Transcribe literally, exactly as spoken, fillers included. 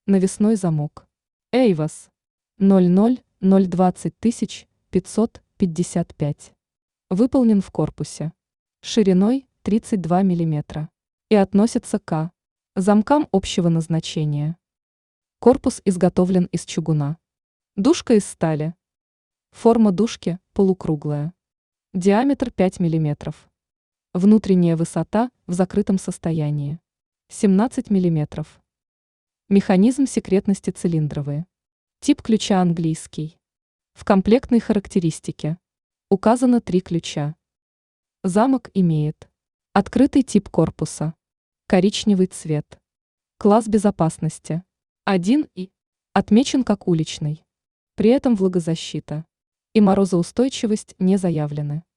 Навесной замок. Эйвас. ноль ноль ноль двадцать тысяч пятьсот пятьдесят пять. Выполнен в корпусе. Шириной тридцать два миллиметра. И относится к замкам общего назначения. Корпус изготовлен из чугуна. Дужка из стали. Форма дужки полукруглая. Диаметр пять миллиметров. Внутренняя высота в закрытом состоянии семнадцать миллиметров. Механизм секретности цилиндровые. Тип ключа английский. В комплектной характеристике указано три ключа. Замок имеет открытый тип корпуса, коричневый цвет. Класс безопасности один И отмечен как уличный. При этом влагозащита и морозоустойчивость не заявлены.